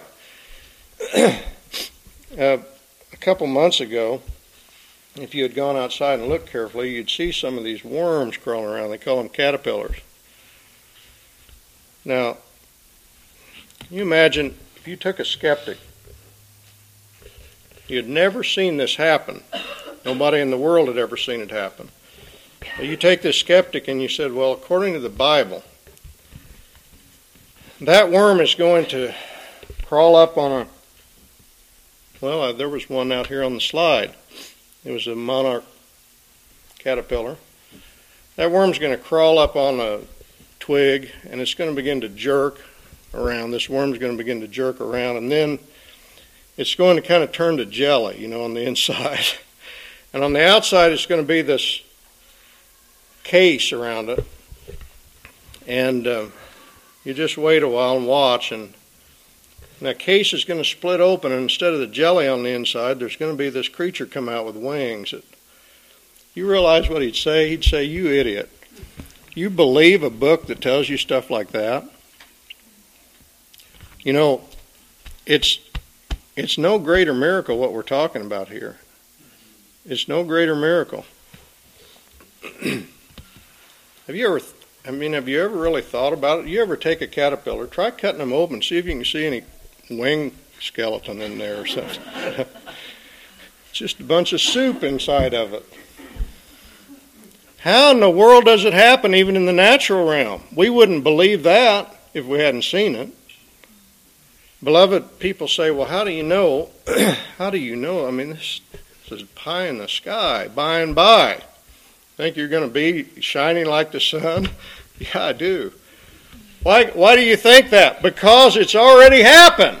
A couple months ago, if you had gone outside and looked carefully, you'd see some of these worms crawling around. They call them caterpillars. Now, can you imagine if you took a skeptic, he had never seen this happen. Nobody in the world had ever seen it happen. But you take this skeptic and you said, well, according to the Bible, that worm is going to crawl up on a, well, there was one out here on the slide. It was a monarch caterpillar. That worm's going to crawl up on a twig, and it's going to begin to jerk around. This worm's going to begin to jerk around, and then it's going to kind of turn to jelly, you know, on the inside. And on the outside, it's going to be this case around it. And you just wait a while and watch, and that case is going to split open, and instead of the jelly on the inside, there's going to be this creature come out with wings. You realize what he'd say? He'd say, you idiot. You believe a book that tells you stuff like that? You know, it's no greater miracle what we're talking about here. It's no greater miracle. Have you ever really thought about it? You ever take a caterpillar, try cutting them open, see if you can see any wing skeleton in there or something. It's just a bunch of soup inside of it. How in the world does it happen even in the natural realm? We wouldn't believe that if we hadn't seen it. Beloved, people say, well, how do you know? How do you know? I mean, this is pie in the sky, by and by. Think you're going to be shining like the sun? Yeah, I do. Why do you think that? Because it's already happened.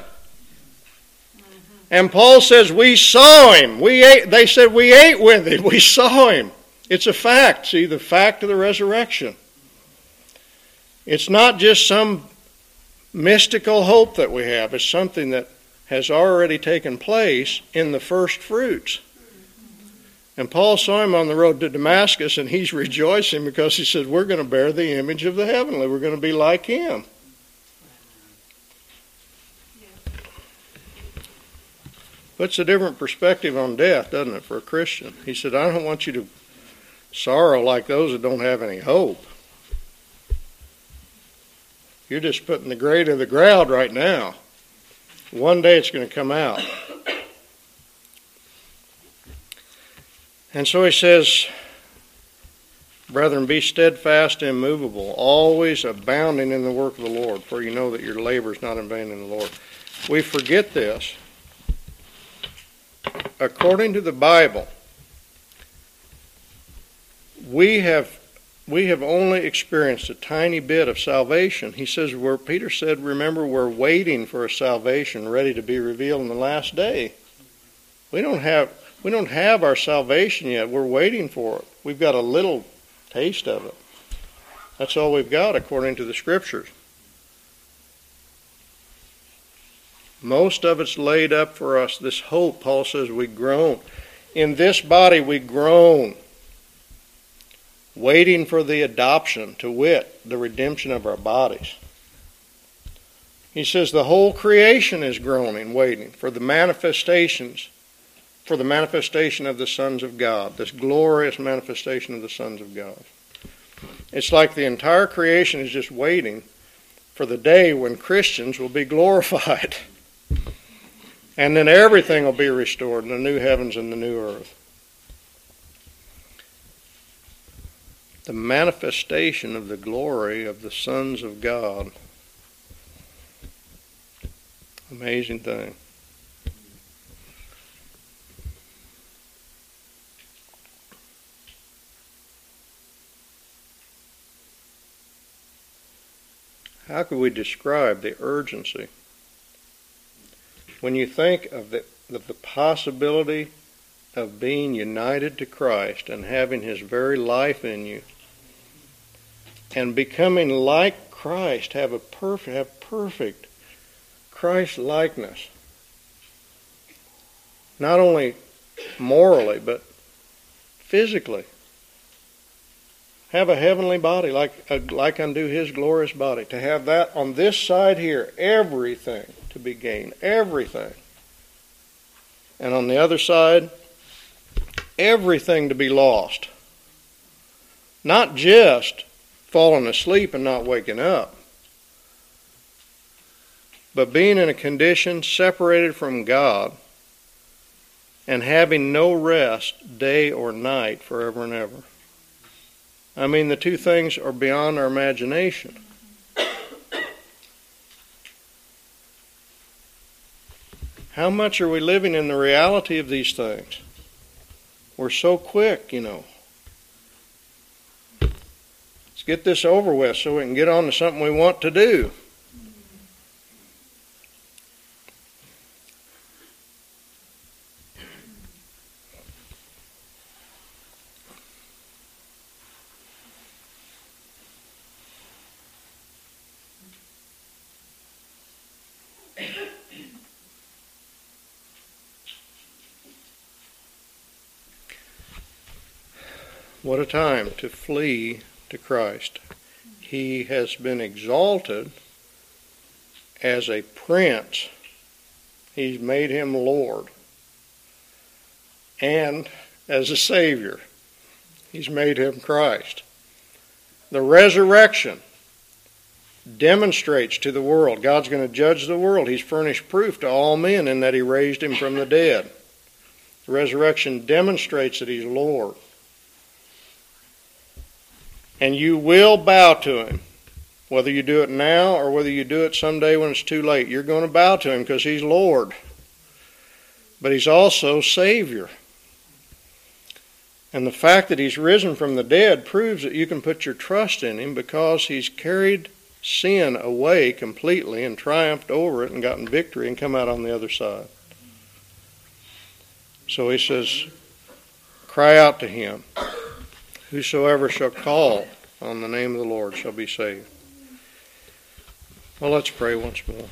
And Paul says we saw him. They said we ate with him. We saw him. It's a fact. See, the fact of the resurrection. It's not just some mystical hope that we have. It's something that has already taken place in the first fruits. And Paul saw him on the road to Damascus, and he's rejoicing because he says, we're going to bear the image of the heavenly. We're going to be like him. Puts a different perspective on death, doesn't it, for a Christian? He said, I don't want you to sorrow like those that don't have any hope. You're just putting the grade of the ground right now. One day it's going to come out. And so he says, brethren, be steadfast, immovable, always abounding in the work of the Lord, for you know that your labor is not in vain in the Lord. We forget this. According to the Bible, we have only experienced a tiny bit of salvation. He says, where Peter said, remember, we're waiting for a salvation ready to be revealed in the last day. We don't have our salvation yet. We're waiting for it. We've got a little taste of it. That's all we've got according to the Scriptures. Most of it's laid up for us. This hope, Paul says, we groan. In this body we groan. waiting for the adoption, to wit, the redemption of our bodies. He says the whole creation is groaning, waiting for the manifestation of the sons of God, this glorious manifestation of the sons of God. It's like the entire creation is just waiting for the day when Christians will be glorified. And then everything will be restored in the new heavens and the new earth. The manifestation of the glory of the sons of God. Amazing thing. How could we describe the urgency? When you think of the possibility of being united to Christ and having His very life in you and becoming like Christ, have perfect Christ likeness, not only morally but physically. Have a heavenly body like unto His glorious body. To have that on this side here, everything to be gained, everything. And on the other side, everything to be lost. Not just falling asleep and not waking up, but being in a condition separated from God and having no rest day or night forever and ever. I mean, the two things are beyond our imagination. How much are we living in the reality of these things? We're so quick, Let's get this over with so we can get on to something we want to do. What a time to flee to Christ. He has been exalted as a prince. He's made Him Lord. And as a Savior, He's made Him Christ. The resurrection demonstrates to the world, God's going to judge the world. He's furnished proof to all men in that He raised Him from the dead. The resurrection demonstrates that He's Lord. And you will bow to Him, whether you do it now or whether you do it someday when it's too late. You're going to bow to Him because He's Lord. But He's also Savior. And the fact that He's risen from the dead proves that you can put your trust in Him because He's carried sin away completely and triumphed over it and gotten victory and come out on the other side. So He says, cry out to Him. Whosoever shall call on the name of the Lord shall be saved. Well, let's pray once more.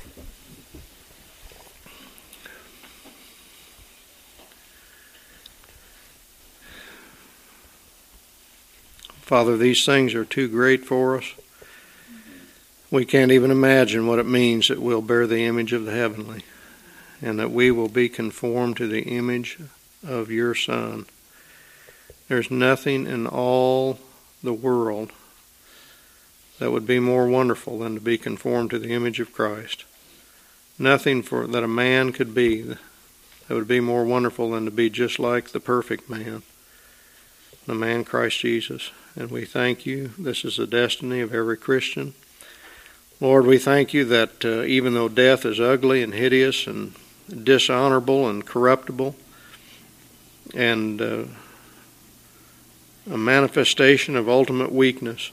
Father, these things are too great for us. We can't even imagine what it means that we'll bear the image of the heavenly and that we will be conformed to the image of your Son. There's nothing in all the world that would be more wonderful than to be conformed to the image of Christ. Nothing that a man could be that would be more wonderful than to be just like the perfect man, the man Christ Jesus. And we thank you. This is the destiny of every Christian. Lord, we thank you that even though death is ugly and hideous and dishonorable and corruptible and a manifestation of ultimate weakness,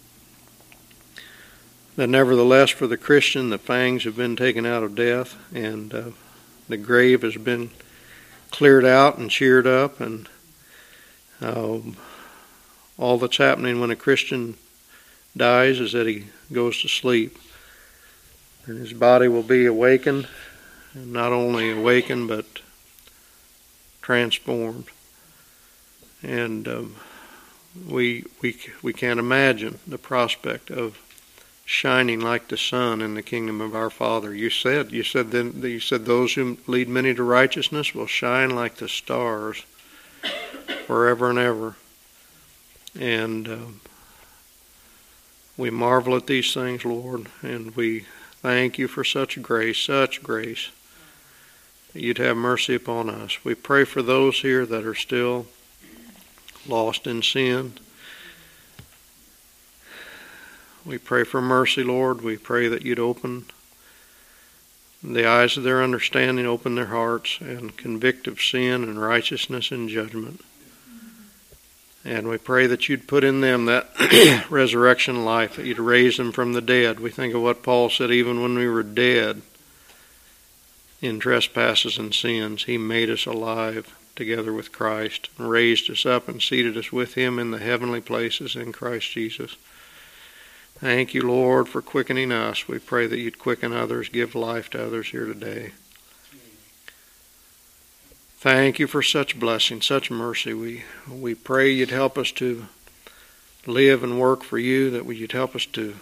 that nevertheless for the Christian the fangs have been taken out of death and the grave has been cleared out and cheered up, and all that's happening when a Christian dies is that he goes to sleep and his body will be awakened, and not only awakened but transformed. And we can't imagine the prospect of shining like the sun in the kingdom of our Father. You said those who lead many to righteousness will shine like the stars forever and ever. And we marvel at these things, Lord, and we thank you for such grace, that you'd have mercy upon us. We pray for those here that are still lost in sin. We pray for mercy, Lord. We pray that you'd open the eyes of their understanding, open their hearts, and convict of sin and righteousness and judgment. And we pray that you'd put in them that resurrection life, that you'd raise them from the dead. We think of what Paul said, even when we were dead in trespasses and sins, he made us alive together with Christ, and raised us up and seated us with him in the heavenly places in Christ Jesus. Thank you, Lord, for quickening us. We pray that you'd quicken others, give life to others here today. Thank you for such blessing, such mercy. We pray you'd help us to live and work for you, that you'd help us to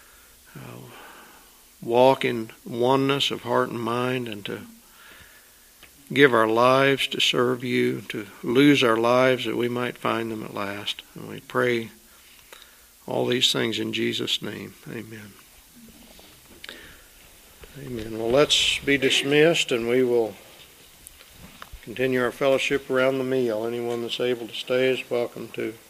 walk in oneness of heart and mind, and to give our lives to serve you, to lose our lives that we might find them at last. And we pray all these things in Jesus' name. Amen. Amen. Well, let's be dismissed, and we will continue our fellowship around the meal. Anyone that's able to stay is welcome to.